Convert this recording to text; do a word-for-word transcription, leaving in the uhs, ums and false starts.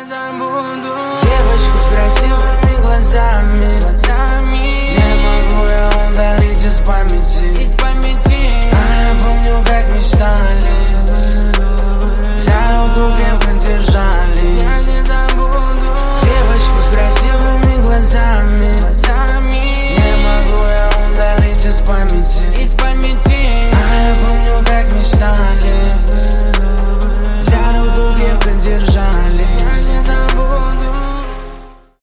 забуду девочку с красивыми глазами, глазами. Не могу я удалить из памяти, из памяти.